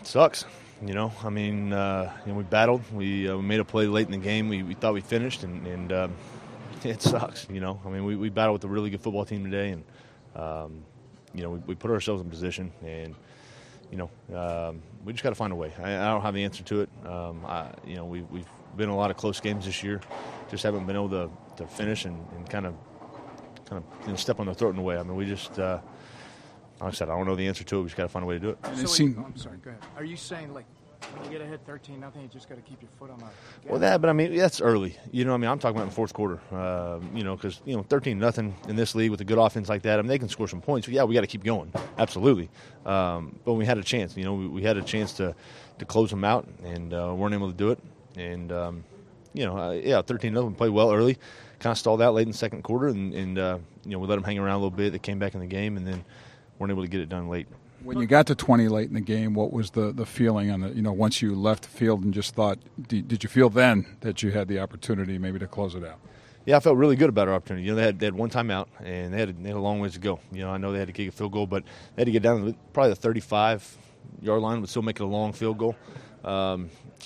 sucks. You know, I mean, we battled. We made a play late in the game. We thought we finished, and it sucks. You know, I mean, we battled with a really good football team today, and we put ourselves in position, and we just got to find a way. I don't have the answer to it. We've been in a lot of close games this year, just haven't been able to finish and kind of step on their throat in a way. I mean, we just. Like I said, I don't know the answer to it. We just got to find a way to do it. I'm sorry, go ahead. Are you saying, like, when you get ahead 13-0, you just got to keep your foot on the gas? Well, but I mean, that's early. You know, I mean, I'm talking about in the fourth quarter. Because 13-0 in this league with a good offense like that, I mean, they can score some points. But yeah, we got to keep going. Absolutely. But we had a chance. You know, we had a chance to close them out, and weren't able to do it. And 13-0, we played well early. Kind of stalled out late in the second quarter, and we let them hang around a little bit. They came back in the game, and then weren't able to get it done late. When you got to 20 late in the game, what was the feeling on the, once you left the field and just thought, did you feel then that you had the opportunity maybe to close it out? Yeah, I felt really good about our opportunity. You know, they had one timeout, and they had a long ways to go. You know, I know they had to kick a field goal, but they had to get down to probably the 35-yard line, but still make it a long field goal. I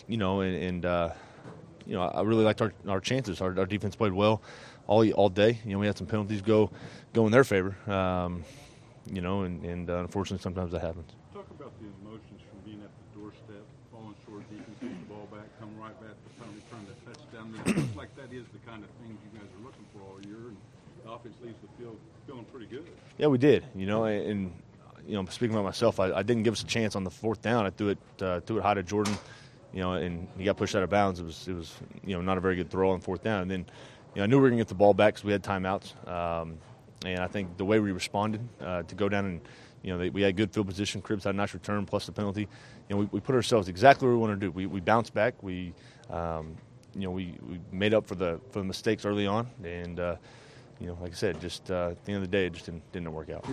really liked our chances. Our defense played well all day. You know, we had some penalties go in their favor. Unfortunately, sometimes that happens. Talk about the emotions from being at the doorstep, falling short, defense gets the ball back, come right back to finally trying to touchdown. It looks like that is the kind of things you guys are looking for all year, and the offense leaves the field feeling pretty good. Yeah, we did. Speaking about myself, I didn't give us a chance on the fourth down. I threw it high to Jordan, and he got pushed out of bounds. It was not a very good throw on fourth down. And then, I knew we were going to get the ball back because we had timeouts. And I think the way we responded to go down and, we had good field position. Cribbs had a nice return plus the penalty. We put ourselves exactly where we want to do. We bounced back. We made up for the mistakes early on. And, like I said, just at the end of the day, it just didn't work out.